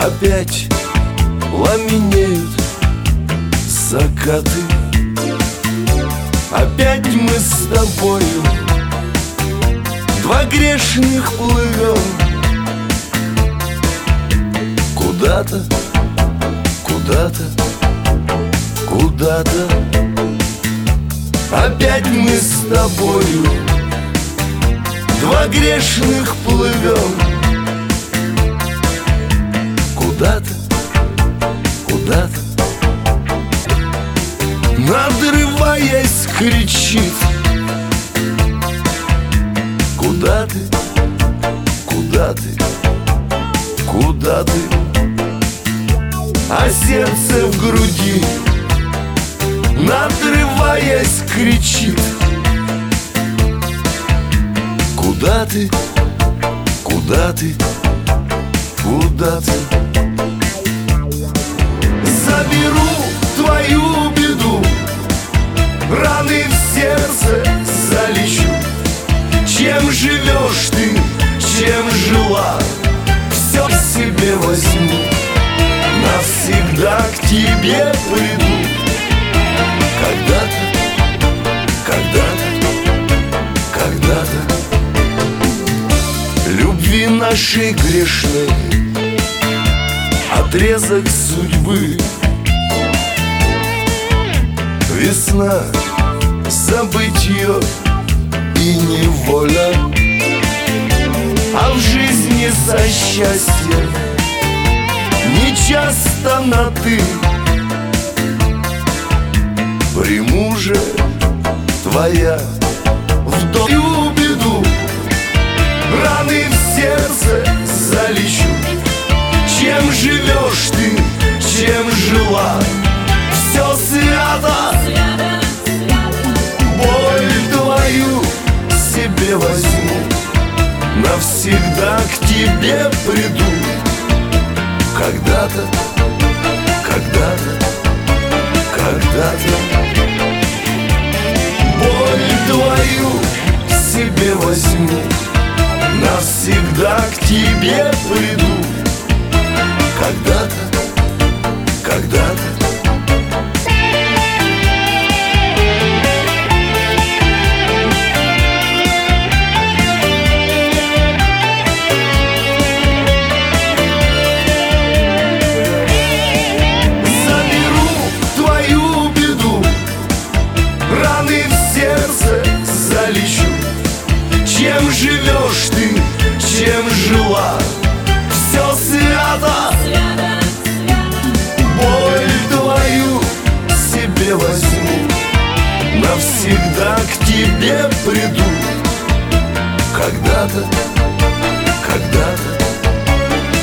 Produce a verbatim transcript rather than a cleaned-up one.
Опять пламенеют закаты. Опять мы с тобою два грешных плывем куда-то, куда-то, куда-то. Опять мы с тобою два грешных плывем куда-то, куда-то. Надрываясь, кричит: куда ты, куда ты, куда ты? А сердце в груди, надрываясь, кричит: куда ты, куда ты, куда ты? Заберу твою беду, раны в сердце залечу. Чем живешь ты, чем жила, все себе возьму, навсегда к тебе приду. Когда-то, когда-то, когда-то любви нашей грешной отрезок судьбы. Весна, забытье и неволя, а в жизни за счастье нечасто на ты. Приму же твоя в твою беду, раны в сердце залечу. Чем живешь ты, чем жила, все свято, боль твою себе возьму, навсегда к тебе приду. Когда-то, когда-то, когда-то боль твою себе возьму, навсегда к тебе приду. Когда-то, когда-то. Чем живешь ты, чем жила, все свято, боль твою себе возьму, навсегда к тебе приду. Когда-то